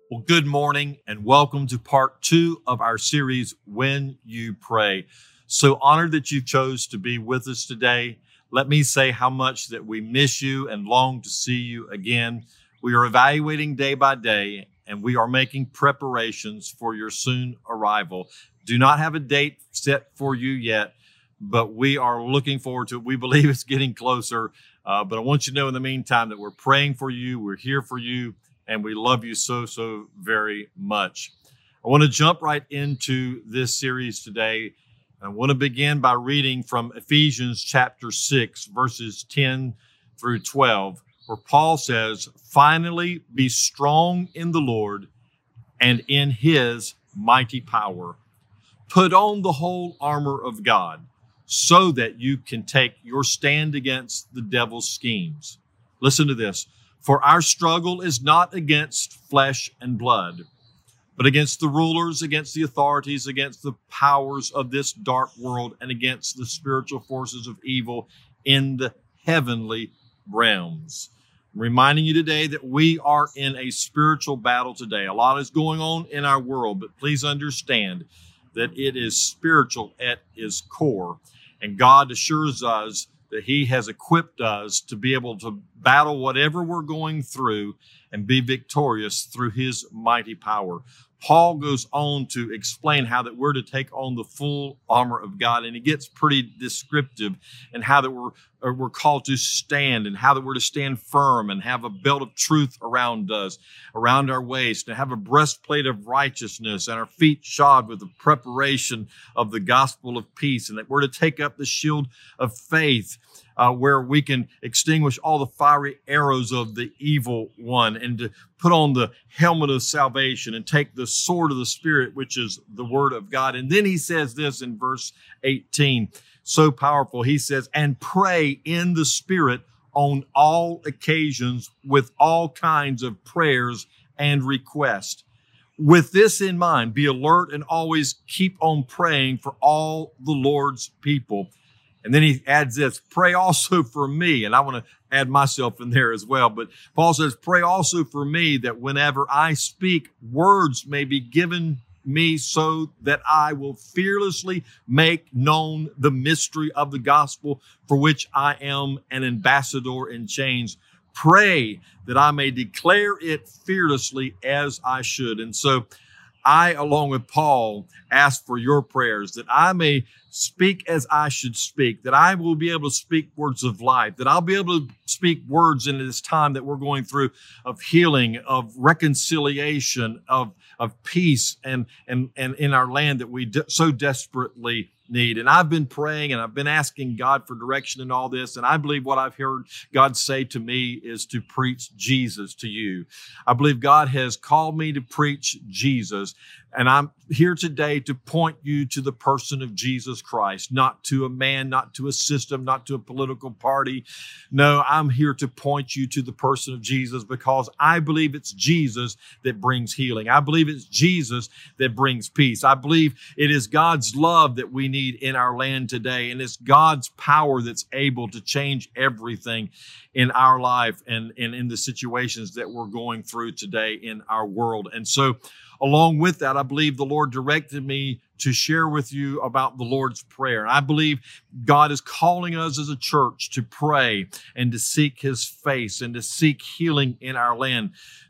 Well, good morning and welcome to part 2 of our series, When You Pray. So honored that you chose to be with us today. Let me say how much that we miss you and long to see you again. We are evaluating day by day and we are making preparations for your soon arrival. Do not have a date set for you yet, but we are looking forward to it. We believe it's getting closer. But I want you to know in the meantime that we're praying for you. We're here for you. And we love you so very much. I want to jump right into this series today. I want to begin by reading from Ephesians chapter 6, verses 10 through 12, where Paul says, "Finally, be strong in the Lord and in his mighty power. Put on the whole armor of God so that you can take your stand against the devil's schemes." Listen to this. "For our struggle is not against flesh and blood, but against the rulers, against the authorities, against the powers of this dark world, and against the spiritual forces of evil in the heavenly realms." I'm reminding you today that we are in a spiritual battle today. A lot is going on in our world, but please understand that it is spiritual at its core. And God assures us that he has equipped us to be able to battle whatever we're going through and be victorious through his mighty power. Paul goes on to explain how that we're to take on the full armor of God, and he gets pretty descriptive in how that we're called to stand and how that we're to stand firm and have a belt of truth around us, around our waist, and have a breastplate of righteousness and our feet shod with the preparation of the gospel of peace, and that we're to take up the shield of faith, where we can extinguish all the fiery arrows of the evil one, and to put on the helmet of salvation and take the sword of the Spirit, which is the word of God. And then he says this in verse 18, so powerful. He says, "And pray in the Spirit on all occasions with all kinds of prayers and requests. With this in mind, be alert and always keep on praying for all the Lord's people." And then he adds this, "Pray also for me." And I want to add myself in there as well. But Paul says, "Pray also for me that whenever I speak, words may be given me so that I will fearlessly make known the mystery of the gospel for which I am an ambassador in chains. Pray that I may declare it fearlessly as I should." And so I, along with Paul, ask for your prayers that I may speak as I should speak, that I will be able to speak words of life, that I'll be able to speak words in this time that we're going through of healing, of reconciliation, of peace, and in our land that we so desperately need. And I've been praying and I've been asking God for direction in all this. And I believe what I've heard God say to me is to preach Jesus to you. I believe God has called me to preach Jesus. And I'm here today to point you to the person of Jesus Christ, not to a man, not to a system, not to a political party. No, I'm here to point you to the person of Jesus because I believe it's Jesus that brings healing. I believe it's Jesus that brings peace. I believe it is God's love that we need in our land today. And it's God's power that's able to change everything in our life and in the situations that we're going through today in our world. And so along with that, I believe the Lord directed me to share with you about the Lord's Prayer. I believe God is calling us as a church to pray and to seek his face and to seek healing in our land.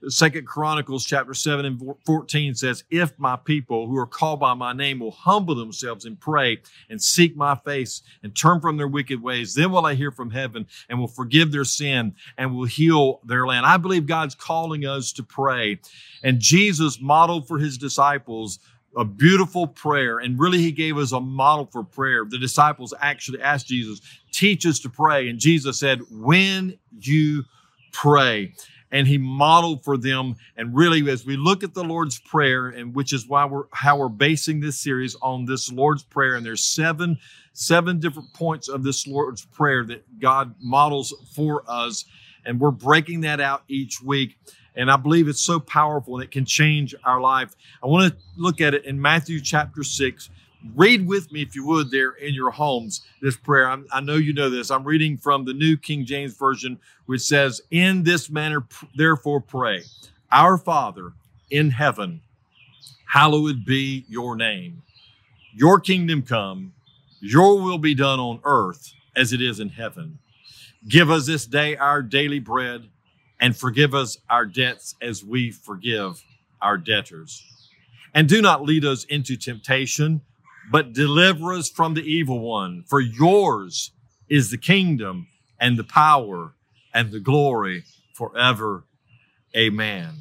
2 Chronicles chapter 7 and 14 says, "If my people who are called by my name will humble themselves and pray and seek my face and turn from their wicked ways, then will I hear from heaven and will forgive their sin and will heal their land." I believe God's calling us to pray. And Jesus modeled for his disciples a beautiful prayer. And really, he gave us a model for prayer. The disciples actually asked Jesus, "Teach us to pray." And Jesus said, "When you pray." And he modeled for them. And really, as we look at the Lord's Prayer, and which is how we're basing this series on this Lord's Prayer, and there's seven different points of this Lord's Prayer that God models for us. And we're breaking that out each week. And I believe it's so powerful and it can change our life. I want to look at it in Matthew chapter 6. Read with me, if you would, there in your homes, this prayer. I know you know this. I'm reading from the New King James Version, which says, "In this manner, therefore pray, Our Father, in heaven, hallowed be your name. Your kingdom come, your will be done on earth as it is in heaven. Give us this day our daily bread, and forgive us our debts as we forgive our debtors. And do not lead us into temptation, but deliver us from the evil one. For yours is the kingdom and the power and the glory forever. Amen.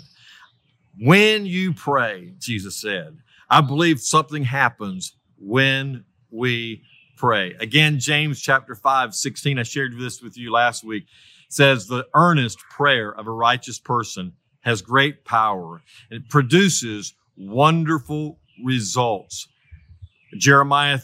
When you pray, Jesus said, I believe something happens when we pray. Again, James chapter 5:16, I shared this with you last week, says the earnest prayer of a righteous person has great power. It produces wonderful results. Jeremiah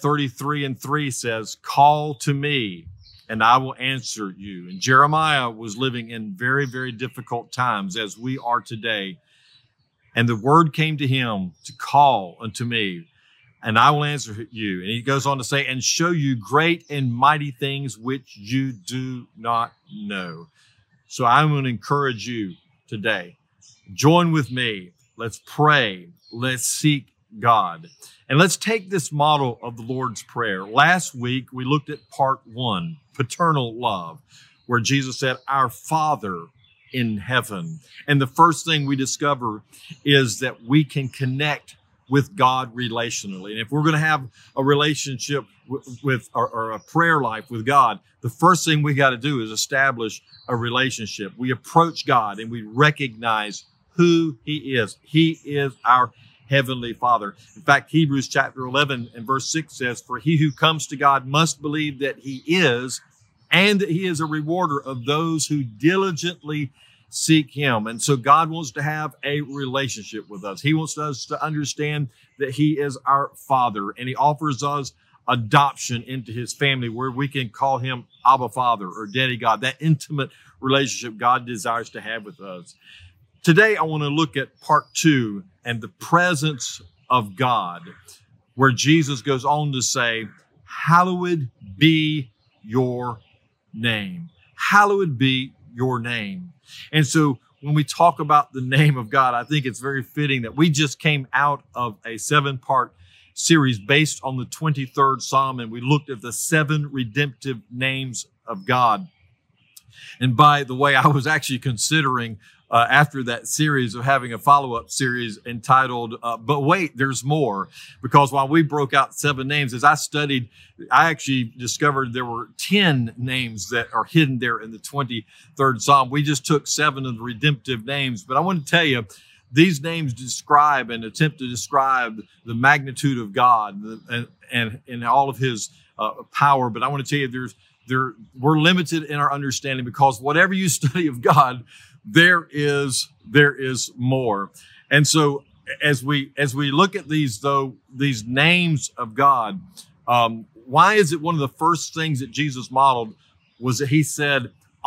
33:3 says, call to me and I will answer you. And Jeremiah was living in very, very difficult times as we are today. And the word came to him to call unto me, and I will answer you. And he goes on to say, and show you great and mighty things which you do not know. So I'm going to encourage you today. Join with me. Let's pray. Let's seek God. And let's take this model of the Lord's Prayer. Last week, we looked at part 1, paternal love, where Jesus said, our Father in heaven. And the first thing we discover is that we can connect with God relationally. And if we're going to have a relationship with or a prayer life with God, the first thing we got to do is establish a relationship. We approach God and we recognize who He is. He is our Heavenly Father. In fact, Hebrews chapter 11 and verse 6 says, for he who comes to God must believe that He is, and that He is a rewarder of those who diligently seek Him. And so God wants to have a relationship with us. He wants us to understand that He is our Father, and He offers us adoption into His family where we can call Him Abba Father or Daddy God, that intimate relationship God desires to have with us. Today, I want to look at part 2 and the presence of God, where Jesus goes on to say, hallowed be your name. Hallowed be your name. And so when we talk about the name of God, I think it's very fitting that we just came out of a 7-part series based on the 23rd Psalm, and we looked at the 7 redemptive names of God. And by the way, I was actually considering after that series of having a follow-up series entitled, But Wait, There's More. Because while we broke out 7 names, as I studied, I actually discovered there were 10 names that are hidden there in the 23rd Psalm. We just took 7 of the redemptive names. But I want to tell you, these names describe and attempt to describe the magnitude of God and all of His power. But I want to tell you, we're limited in our understanding, because whatever you study of God, there is more. And so as we look at these names of God, why is it one of the first things that Jesus modeled was that He said,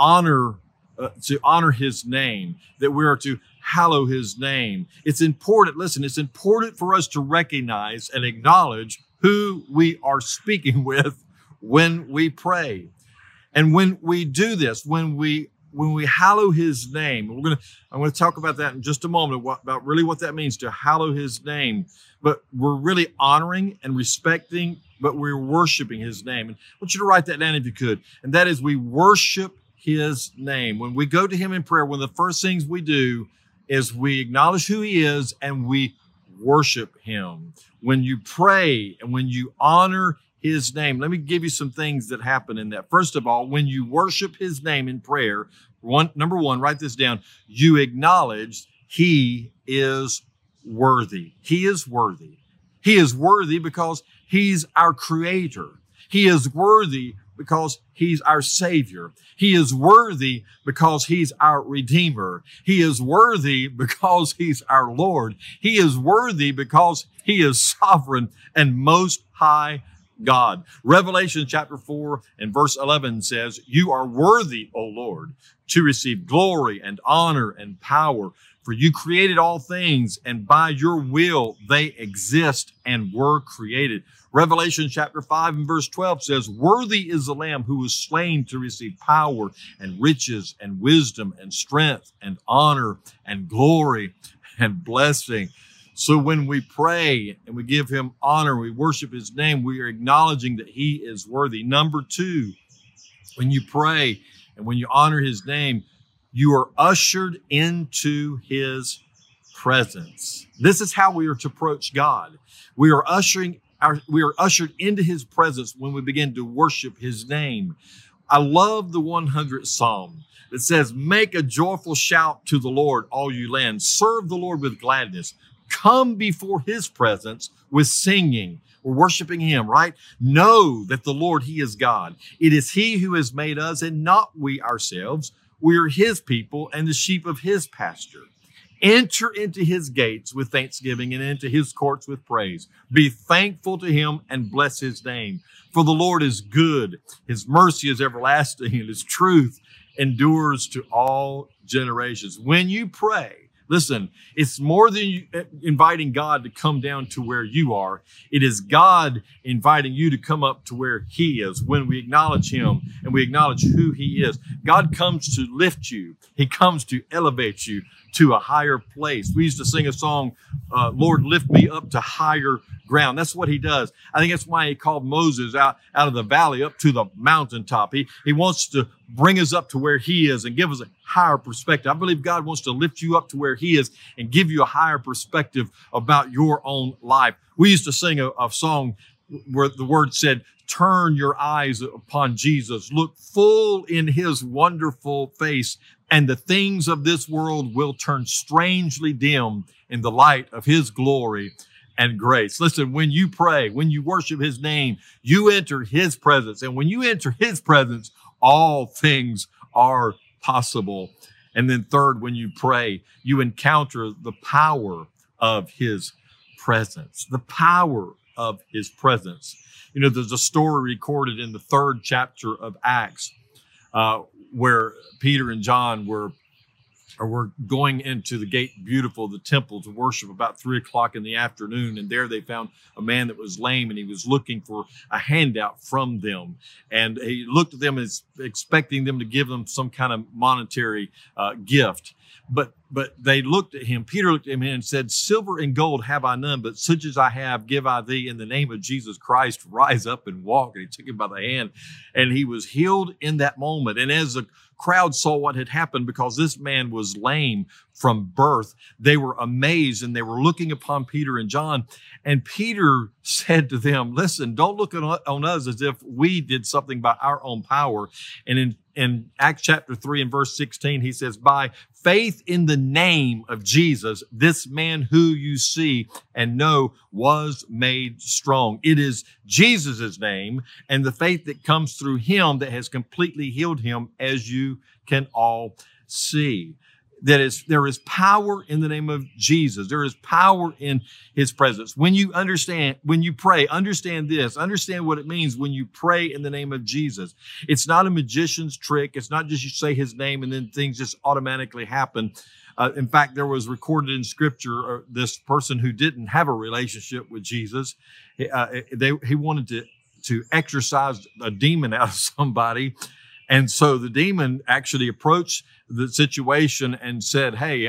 to honor His name, that we are to hallow His name. It's important. Listen, it's important for us to recognize and acknowledge who we are speaking with when we pray. And when we do this, when we hallow His name, I'm going to talk about that in just a moment, about really what that means to hallow His name. But we're really honoring and respecting, but we're worshiping His name. And I want you to write that down if you could. And that is, we worship His name. When we go to Him in prayer, one of the first things we do is we acknowledge who He is and we worship Him. When you pray and when you honor His name, let me give you some things that happen in that. First of all, when you worship His name in prayer, number one, write this down. You acknowledge He is worthy. He is worthy. He is worthy because He's our Creator. He is worthy because He's our Savior. He is worthy because He's our Redeemer. He is worthy because He's our Lord. He is worthy because He is sovereign and most high God. Revelation chapter 4 and verse 11 says, you are worthy, O Lord, to receive glory and honor and power, for you created all things, and by your will they exist and were created. Revelation chapter 5 and verse 12 says, worthy is the Lamb who was slain to receive power and riches and wisdom and strength and honor and glory and blessing. So when we pray and we give him honor, we worship his name, we are acknowledging that he is worthy. Number two, when you pray and when you honor his name, you are ushered into his presence. This is how we are to approach God. We are ushered into his presence when we begin to worship his name. I love the 100th Psalm that says, make a joyful shout to the Lord, all you lands. Serve the Lord with gladness. Come before his presence with singing. We're worshiping him, right? Know that the Lord, he is God. It is he who has made us and not we ourselves. We are his people and the sheep of his pasture. Enter into his gates with thanksgiving and into his courts with praise. Be thankful to him and bless his name. For the Lord is good. His mercy is everlasting and his truth endures to all generations. When you pray, listen, it's more than you inviting God to come down to where you are. It is God inviting you to come up to where he is. When we acknowledge him and we acknowledge who he is, God comes to lift you. He comes to elevate you to a higher place. We used to sing a song, Lord, lift me up to higher ground. That's what he does. I think that's why he called Moses out of the valley up to the mountaintop. He wants to bring us up to where he is and give us a higher perspective. I believe God wants to lift you up to where he is and give you a higher perspective about your own life. We used to sing a song where the word said, turn your eyes upon Jesus, look full in his wonderful face, and the things of this world will turn strangely dim in the light of his glory and grace. Listen, when you pray, when you worship his name, you enter his presence. And when you enter his presence, all things are possible. And then third, when you pray, you encounter the power of his presence, the power of his presence. You know, there's a story recorded in the 3rd chapter of Acts, where Peter and John were going into the gate beautiful, the temple, to worship about 3:00 in the afternoon. And there they found a man that was lame, and he was looking for a handout from them. And he looked at them as expecting them to give them some kind of monetary gift. But they looked at him. Peter looked at him and said, silver and gold have I none, but such as I have give I thee. In the name of Jesus Christ, rise up and walk. And he took him by the hand, and he was healed in that moment. And as the crowd saw what had happened, because this man was lame from birth, they were amazed, and they were looking upon Peter and John. And Peter said to them, listen, don't look on us as if we did something by our own power. And in Acts chapter 3 and verse 16, he says, by faith in the name of Jesus, this man who you see and know was made strong. It is Jesus' name and the faith that comes through him that has completely healed him, as you can all see. There is power in the name of Jesus. There is power in his presence. When you pray, understand this. Understand what it means when you pray in the name of Jesus. It's not a magician's trick. It's not just you say his name and then things just automatically happen. In fact, there was recorded in scripture, this person who didn't have a relationship with Jesus, he wanted to exorcise a demon out of somebody. And so the demon actually approached the situation and said, hey,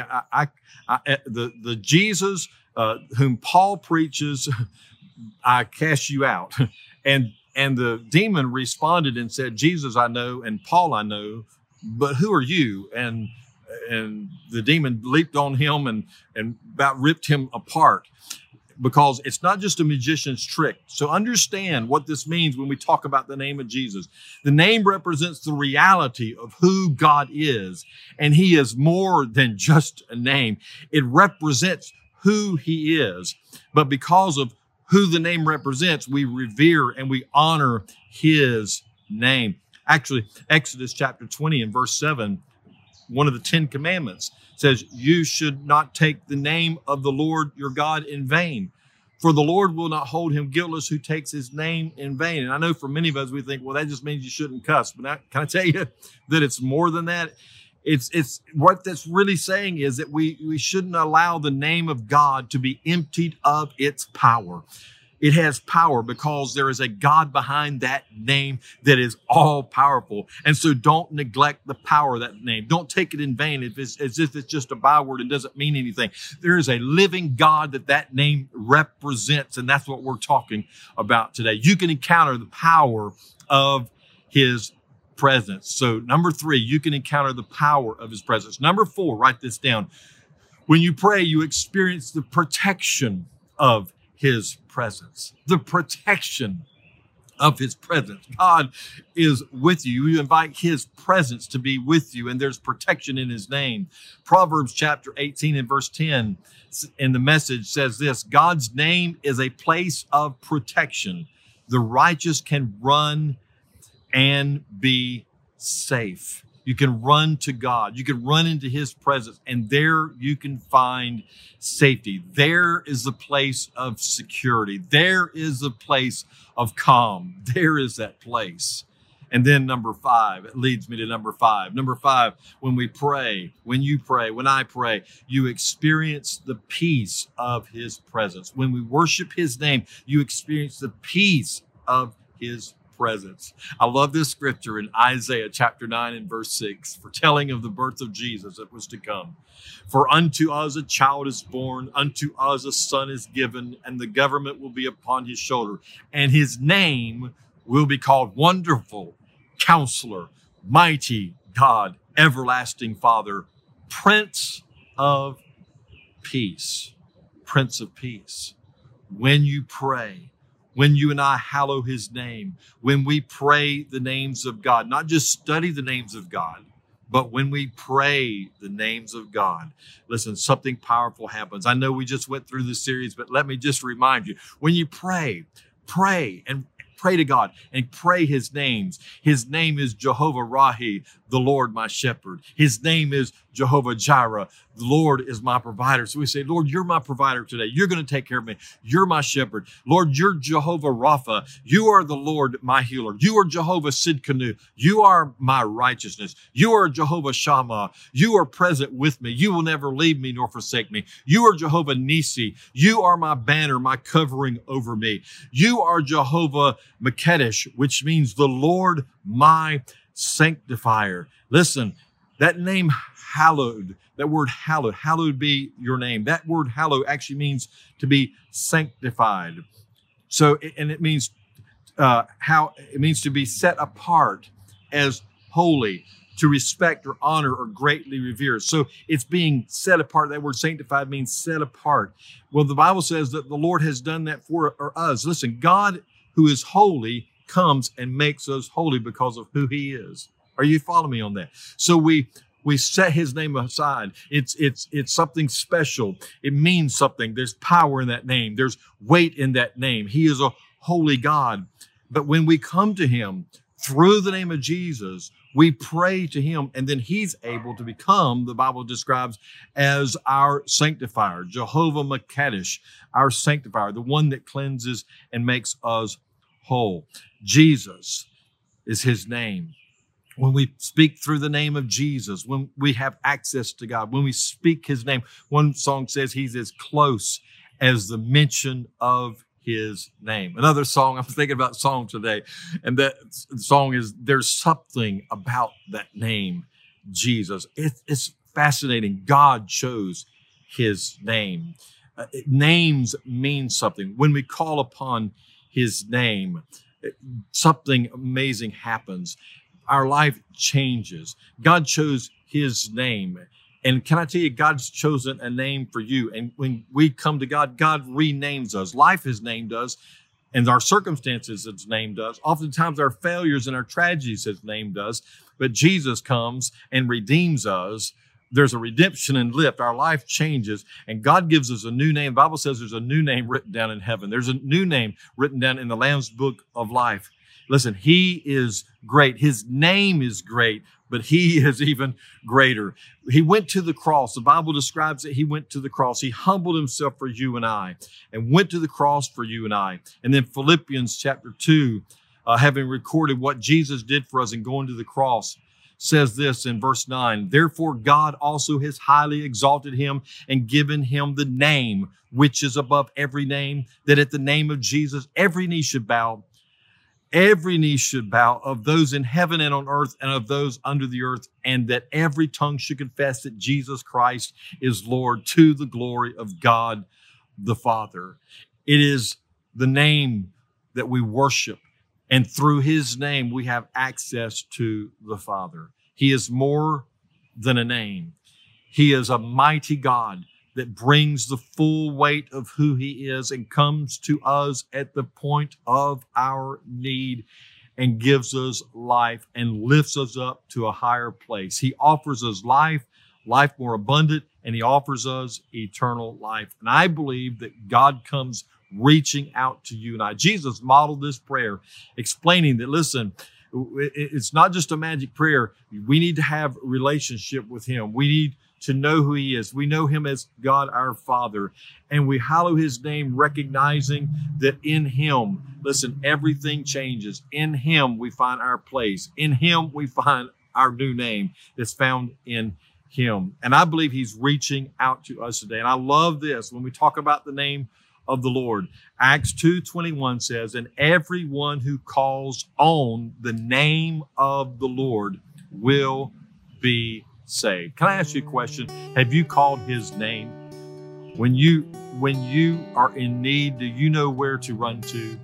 the Jesus whom Paul preaches, I cast you out. And the demon responded and said, Jesus I know and Paul I know, but who are you? And the demon leaped on him and about ripped him apart. Because it's not just a magician's trick. So understand what this means when we talk about the name of Jesus. The name represents the reality of who God is, and he is more than just a name. It represents who he is. But because of who the name represents, we revere and we honor his name. Actually, Exodus chapter 20 and verse 7, one of the 10 commandments says, you should not take the name of the Lord your God in vain, for the Lord will not hold him guiltless who takes his name in vain. And I know for many of us, we think, well, that just means you shouldn't cuss. But can I tell you that it's more than that? It's what that's really saying is that we shouldn't allow the name of God to be emptied of its power. It has power because there is a God behind that name that is all powerful. And so don't neglect the power of that name. Don't take it in vain as if it's just a byword and doesn't mean anything. There is a living God that name represents, and that's what we're talking about today. You can encounter the power of his presence. So number 3, you can encounter the power of his presence. Number 4, write this down. When you pray, you experience the protection of his presence. The protection of his presence. God is with you. You invite his presence to be with you, and there's protection in his name. Proverbs chapter 18 and verse 10 in the Message says this: God's name is a place of protection. The righteous can run and be safe. You can run to God. You can run into his presence, and there you can find safety. There is the place of security. There is the place of calm. There is that place. And then number 5, it leads me to number 5. Number 5, when we pray, when you pray, when I pray, you experience the peace of his presence. When we worship his name, you experience the peace of his presence. I love this scripture in Isaiah chapter 9 and verse 6, foretelling of the birth of Jesus that was to come. For unto us a child is born, unto us a son is given, and the government will be upon his shoulder. And his name will be called Wonderful, Counselor, Mighty God, Everlasting Father, Prince of Peace. Prince of Peace. When you pray, when you and I hallow his name, when we pray the names of God, not just study the names of God, but when we pray the names of God, listen, something powerful happens. I know we just went through this series, but let me just remind you, when you pray and pray to God and pray his names. His name is Jehovah Rahi, the Lord my shepherd. His name is Jehovah Jireh. The Lord is my provider. So we say, Lord, you're my provider today. You're going to take care of me. You're my shepherd. Lord, you're Jehovah Rapha. You are the Lord, my healer. You are Jehovah Sidkenu. You are my righteousness. You are Jehovah Shammah. You are present with me. You will never leave me nor forsake me. You are Jehovah Nisi. You are my banner, my covering over me. You are Jehovah Makedesh, which means the Lord, my sanctifier. Listen, that name hallowed, that word hallowed, hallowed be your name. That word hallowed actually means to be sanctified. So, and it means it means to be set apart as holy, to respect or honor or greatly revere. So it's being set apart. That word sanctified means set apart. Well, the Bible says that the Lord has done that for us. Listen, God who is holy comes and makes us holy because of who he is. Are you following me on that? So we set his name aside. It's something special. It means something. There's power in that name. There's weight in that name. He is a holy God. But when we come to him through the name of Jesus, we pray to him, and then he's able to become, the Bible describes, as our sanctifier, Jehovah Makedesh, our sanctifier, the one that cleanses and makes us whole. Jesus is his name. When we speak through the name of Jesus, when we have access to God, when we speak his name, one song says he's as close as the mention of his name. Another song, I'm thinking about song today, and that song is, there's something about that name, Jesus. It's fascinating. God chose his name. Names mean something. When we call upon his name, something amazing happens. Our life changes. God chose his name. And can I tell you, God's chosen a name for you. And when we come to God, God renames us. Life has named us, and our circumstances has named us. Oftentimes our failures and our tragedies has named us. But Jesus comes and redeems us. There's a redemption and lift. Our life changes, and God gives us a new name. The Bible says there's a new name written down in heaven. There's a new name written down in the Lamb's book of life. Listen, he is great. His name is great, but he is even greater. He went to the cross. The Bible describes that he went to the cross. He humbled himself for you and I, and went to the cross for you and I. And then Philippians chapter 2, having recorded what Jesus did for us and going to the cross, says this in verse 9, therefore God also has highly exalted him and given him the name which is above every name, that at the name of Jesus every knee should bow of those in heaven and on earth and of those under the earth, and that every tongue should confess that Jesus Christ is Lord, to the glory of God the Father. It is the name that we worship, and through his name we have access to the Father. He is more than a name. He is a mighty God that brings the full weight of who he is and comes to us at the point of our need and gives us life and lifts us up to a higher place. He offers us life more abundant, and he offers us eternal life. And I believe that God comes reaching out to you and I. Jesus modeled this prayer, explaining that, listen, it's not just a magic prayer. We need to have a relationship with him. We need to know who he is. We know him as God our Father, and we hallow his name, recognizing that in him, listen, everything changes. In him we find our place. In him we find our new name that's found in him. And I believe he's reaching out to us today. And I love this when we talk about the name of the Lord. Acts 2:21 says, and everyone who calls on the name of the Lord will be saved. Can I ask you a question? Have you called his name? When you are in need, do you know where to run to?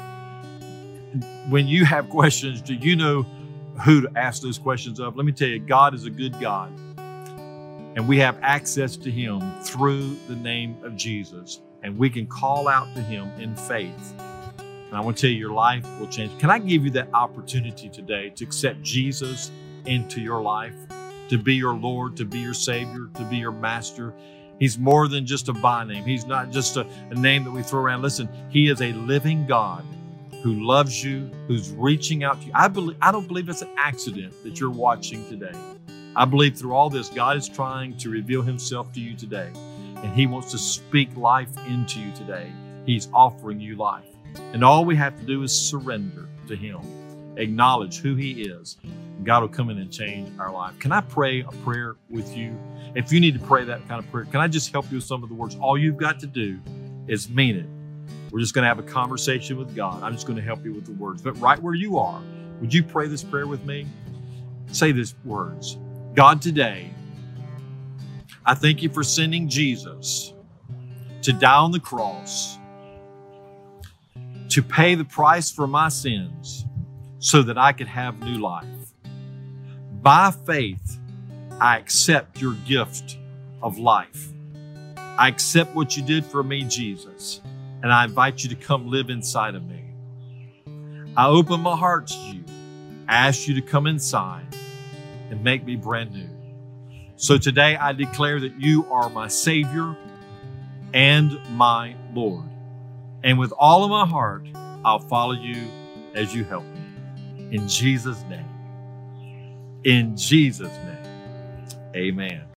When you have questions, do you know who to ask those questions of? Let me tell you, God is a good God, and we have access to him through the name of Jesus, and we can call out to him in faith. And I want to tell you, your life will change. Can I give you that opportunity today to accept Jesus into your life, to be your Lord, to be your Savior, to be your Master? He's more than just a by name. He's not just a name that we throw around. Listen, he is a living God who loves you, who's reaching out to you. I don't believe it's an accident that you're watching today. I believe through all this, God is trying to reveal himself to you today, and he wants to speak life into you today. He's offering you life. And all we have to do is surrender to him, acknowledge who he is, and God will come in and change our life. Can I pray a prayer with you? If you need to pray that kind of prayer, can I just help you with some of the words? All you've got to do is mean it. We're just going to have a conversation with God. I'm just going to help you with the words. But right where you are, would you pray this prayer with me? Say these words. God, today, I thank you for sending Jesus to die on the cross, to pay the price for my sins so that I could have new life. By faith, I accept your gift of life. I accept what you did for me, Jesus, and I invite you to come live inside of me. I open my heart to you. I ask you to come inside and make me brand new. So today I declare that you are my Savior and my Lord. And with all of my heart, I'll follow you as you help me. In Jesus' name. In Jesus' name. Amen.